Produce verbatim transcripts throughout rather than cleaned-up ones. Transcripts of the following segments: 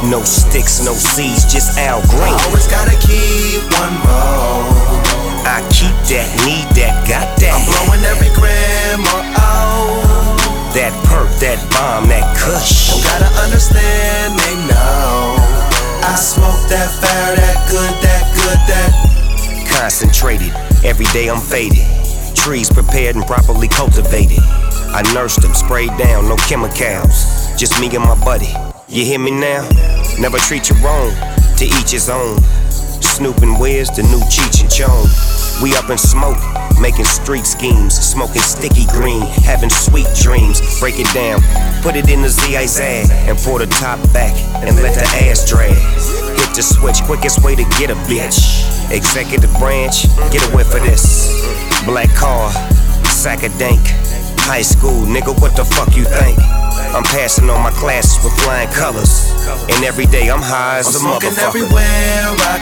No sticks, no seeds, just Al Green. Always gotta keep one roll. I keep that, need that, got that. I'm blowing every gram or oh. That perk, that bomb, that kush. You gotta understand, they know I smoke that fire, that good, that good, that concentrated. Every day I'm faded. Trees prepared and properly cultivated. I nursed them, sprayed down, no chemicals. Just me and my buddy. You hear me now? Never treat you wrong, to each his own. Snoop and Wiz, the new Cheech and Chong. We up in smoke, making street schemes. Smoking sticky green, having sweet dreams. Break it down, put it in the Z I Z and pour the top back and let the ass drag. Hit the switch, quickest way to get a bitch. Executive branch, get a whiff of this. Black car, sack of dank. High school, nigga, what the fuck you think? I'm passing on my classes with flying colors. And every day I'm high as a smoking motherfucker. everywhere I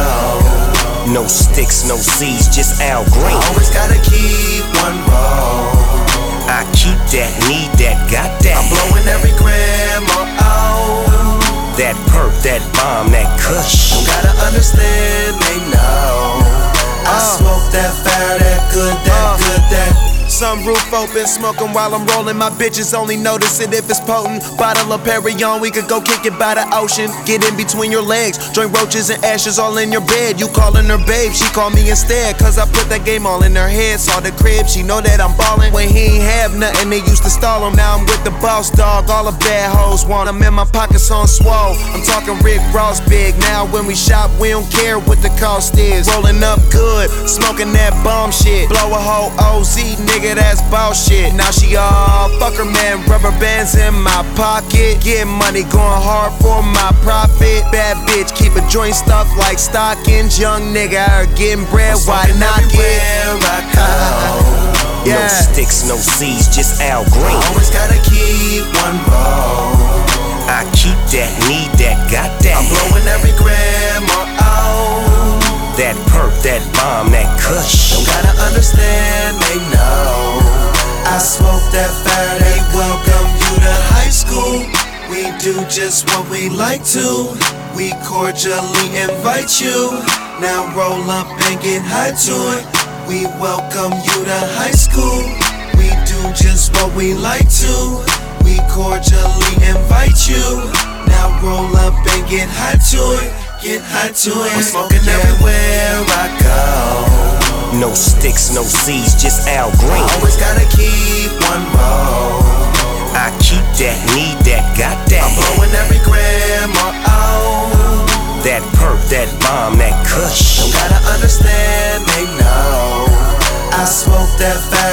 go. No sticks, no seeds, just Al Green. Always gotta keep one roll. I keep that, need that, got that. I'm blowing every gram or oh. That perk, that bomb, that kush. You gotta understand, they know I smoke that fire, that good, that good, that Sunroof open, smoking while I'm rolling. My bitches only notice it if it's potent. Bottle of Perrier, we could go kick it by the ocean. Get in between your legs, join roaches and ashes all in your bed. You calling her babe, she call me instead. Cause I put that game all in her head. Saw the crib, she know that I'm ballin'. When he ain't have nothing, they used to stall him. Now I'm with the boss dog, all the bad hoes want him. In my pockets on swole, I'm talking Rick Ross big. Now when we shop, we don't care what the cost is. Rolling up good, smoking that bomb shit. Blow a whole O Z, nigga, that's bullshit. Now she all fuck her man, rubber bands in my pocket. Get money, going hard for my profit. Bad bitch, keep a joint stuff like stockings. Young nigga out getting bread, why not get? I go. Yeah. No sticks, no seeds, just Al Green. Always gotta keep one roll. I keep that, need that, got that. I'm blowing every gram or oh. That perk, that bomb, that kush. You gotta understand, they know I smoke that fire, they welcome you to high school. We do just what we like to. We cordially invite you. Now roll up and get high to it. We welcome you to high school. We do just what we like to. We cordially invite you. Now roll up and get high to it. Get high to it. I'm smoking yeah. everywhere I go. No sticks, no seeds, just Al Green. Always gotta keep one roll. I keep that, need that, got that. I'm blowing every gram or oh. That perk, that bomb, that kush. You gotta understand, they know I smoke that fast.